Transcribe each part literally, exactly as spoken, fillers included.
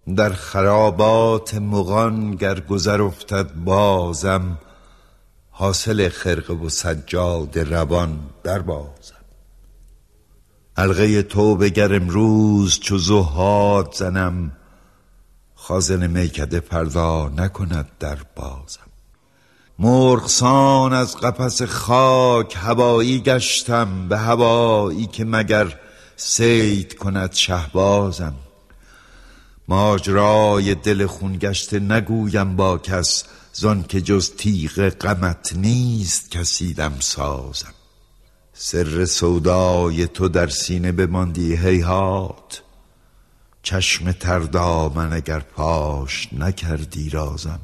در خرابات مغان گر گذر افتد بازم، حاصل خرقه و سجاد روان در بازم. حلقه توبه گر امروز چو زهاد زنم، خازن میکده فردا نکند در بازم. مرغسان از قفس خاک هوایی گشتم، به هوایی که مگر صید کند شهبازم. ماجرای دل خون گشته نگویم با کس، زان که جز تیغ غمت نیست کسی دمسازم. سر سودای تو در سینه بماندی هیهات، چشم تر دامن اگر پاش نکردی رازم.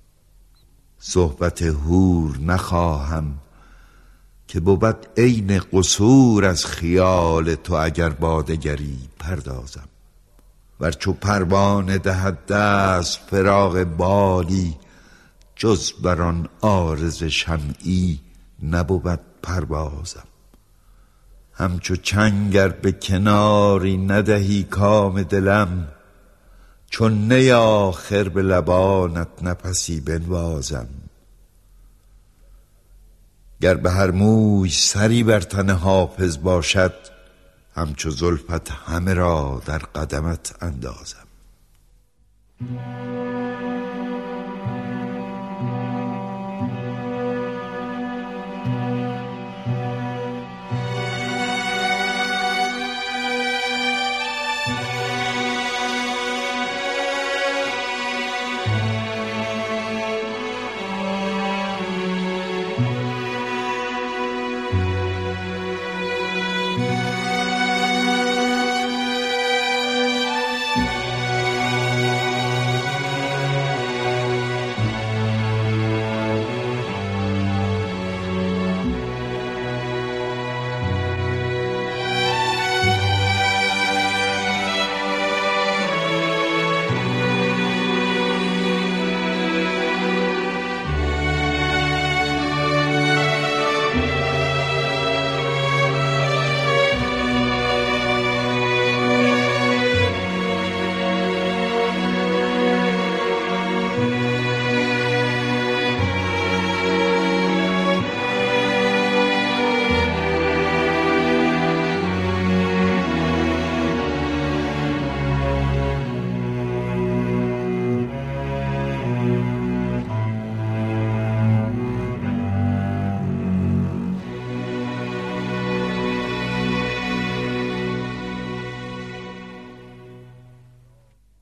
صحبت حور نخواهم که بود عین قصور از خیال تو، اگر با دگری پردازم. ور چو پروانه دهد دست فراق بالی، جز بر آن عارض شمعی نبود پروازم. همچو چنگ ار به کناری ندهی کام دلم، چون نی آخر به لبانت نفسی بنوازم. گر به هر موی سری بر تن حافظ باشد، همچو زلفت همه را در قدمت اندازم.